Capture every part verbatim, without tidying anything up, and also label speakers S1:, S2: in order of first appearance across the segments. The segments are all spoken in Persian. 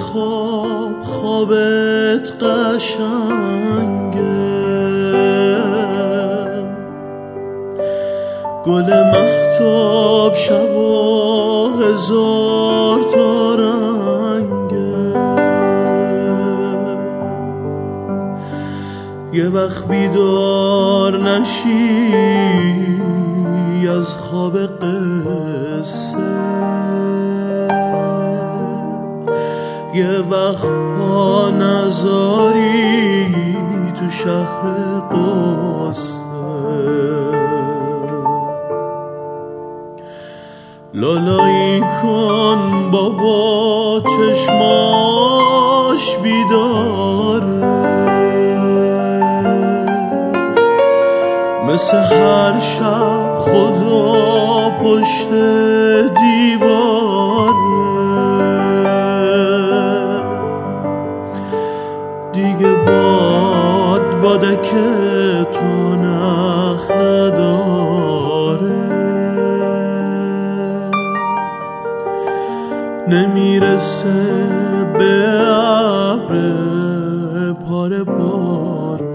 S1: خواب خوابت قشنگه، گل مهتاب شبا هزار تا رنگه. یه وقت بیدار نشی از خواب قصه، یه وقت پا نذاری تو شهر قصه. لالایی کن بابا چشماش بیداره، مثل هر شب خدا پشت دیواره. دیگه باد باده که تو نخ نداره، نمیرسه به ابر پاره پاره.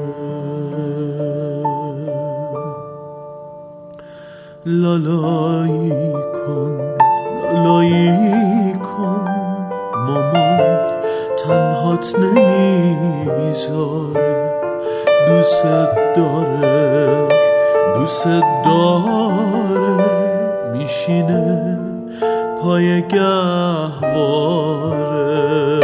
S1: لالایی کن لالایی کن مامان، تنهات نمیذاره، دوست داره دوست داره. میشینه پای گهواره.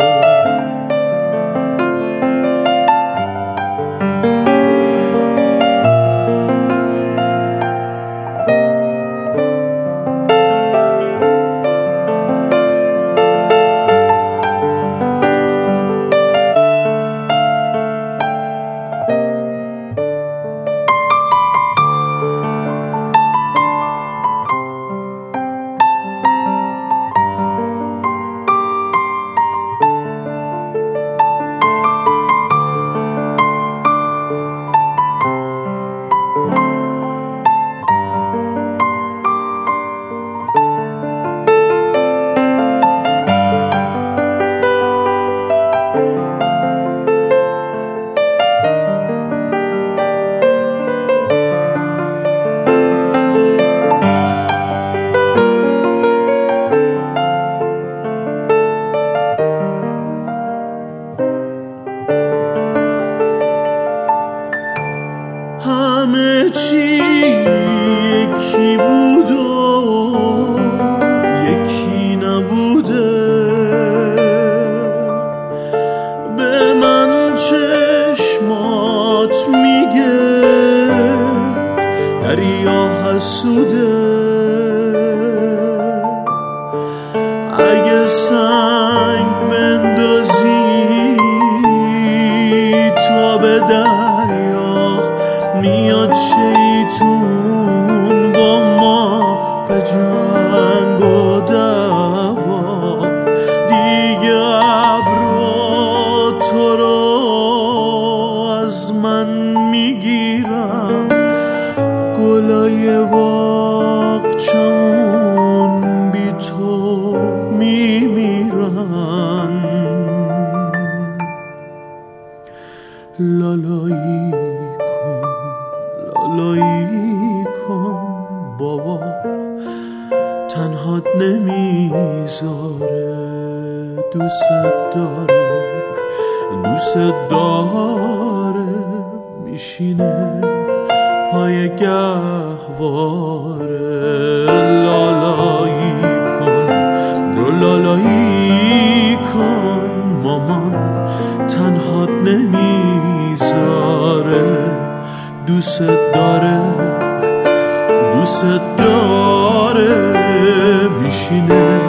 S1: همه چی یکی بود و یکی نبوده، به من چشمات میگه دریا حسوده. اگه سنگ بندازی تو به دریا، میاد شیطون با ما به جنگ و دعوا. دیگه ابرا تو رو از من میگیرم، گلای باغچمون بی تو میمیرن. لالایی لالایی کن بابا، تنهات نمیذاره، دوست داره دوست داره. میشینه پای گهواره. لالایی کن لالایی کن مامان، تنهات نمیذاره، دوست داره دوست داره. میشینه